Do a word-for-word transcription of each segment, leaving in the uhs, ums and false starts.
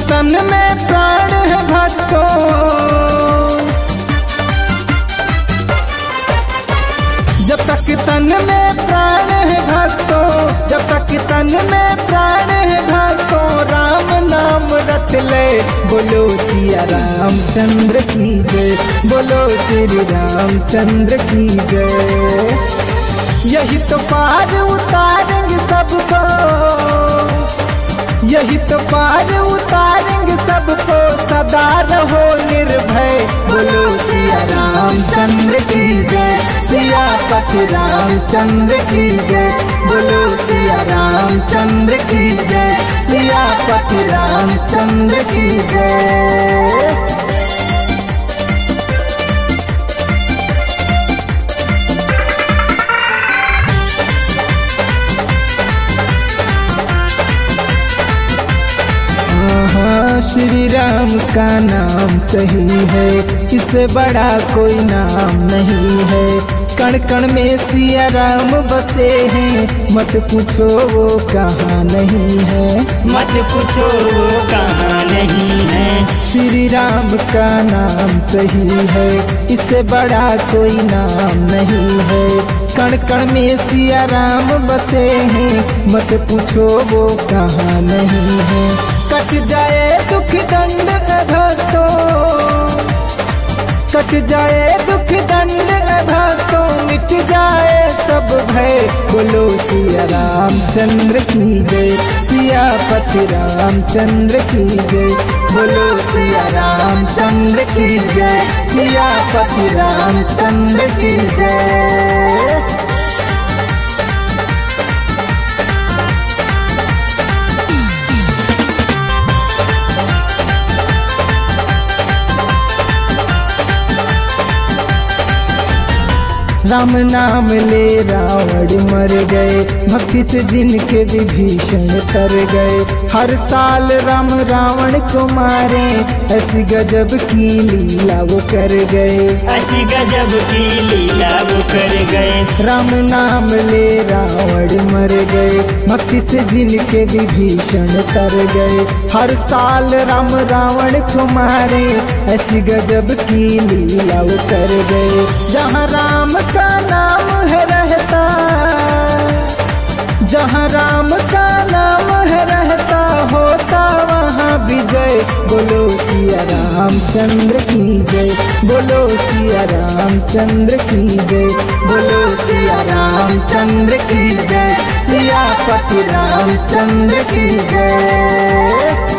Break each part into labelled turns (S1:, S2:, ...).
S1: तन में प्राण है भक्तों, जब तक तन में प्राण है भक्तों, जब तक तन में प्राण है भक्तों, राम नाम रट ले। बोलो सिया रामचंद्र की जय, बोलो श्री रामचंद्र की जय। यही तो पार उतारेंगे सबको, यही तो पार उतारेंगे सबको, सदा रहो निर्भय। बोलो सिया रामचंद्र की जय, सियापति रामचंद्र की जय। बोलो सिया रामचंद्र की जय, सियापति रामचंद्र की जय। श्री राम का नाम सही है, इससे बड़ा कोई नाम नहीं है। कण कण में सिया राम बसे हैं, मत पूछो वो कहाँ नहीं है,
S2: मत पूछो वो कहाँ नहीं है।
S1: श्री राम का नाम सही है, इससे बड़ा कोई नाम नहीं है। कण कण में सिया राम बसे हैं, मत पूछो वो कहाँ नहीं है। कट जाए दुख दंड भक्तों, कट जाए दुख दंड भक्तों, मिट जाए सब भय। बोलो सिया रामचंद्र की जय, सियापति रामचंद्र की जय। बोलो सिया रामचंद्र की जय, सियापति रामचंद्र की जय। राम नाम ले रावण मर गए, भक्ति से जिनके विभीषण तर गए। हर साल राम रावण को मारे, ऐसी गजब की लीला वो कर गए,
S2: ऐसी गजब की लीला वो कर गए।
S1: राम नाम ले रावण मर गए, भक्ति से जिनके विभीषण तर गए। हर साल राम रावण को मारे, ऐसी गजब की लीला वो कर गए। जहाँ राम का नाम है रहता, जहाँ राम का नाम है रहता, होता वहाँ विजय। बोलो सिया रामचंद्र की जय, बोलो सिया रामचंद्र की जय। बोलो सिया रामचंद्र की जय, सियापति रामचंद्र की जय।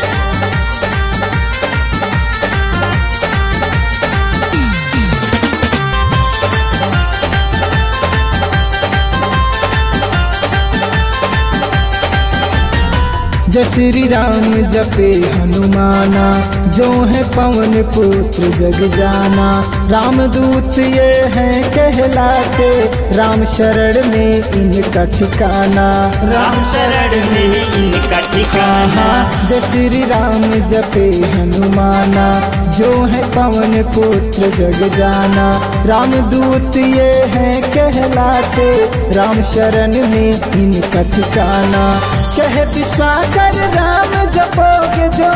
S1: जय श्री राम जपे हनुमाना, जो है पवन पुत्र जग जाना। रामदूत ये हैं कहलाते, राम शरण में इनका ठिकाना,
S2: राम शरण में इनका ठिकाना।
S1: जय श्री राम जपे हनुमाना, जो है पवन पुत्र जग जाना। रामदूत ये हैं कहलाते, राम शरण में इनका ठिकाना। कह विश्वास कर राम जपोगे जो,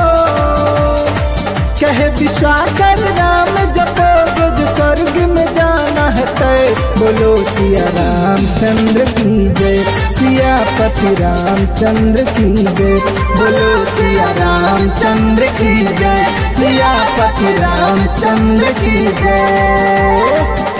S1: कह विश्वास कर राम जपोगे जो, स्वर्ग में जाना है तय। बोलो सिया रामचंद्र की जय, सियापति रामचंद्र की जय। बोलो सिया रामचंद्र की जय, सियापति रामचंद्र की जय।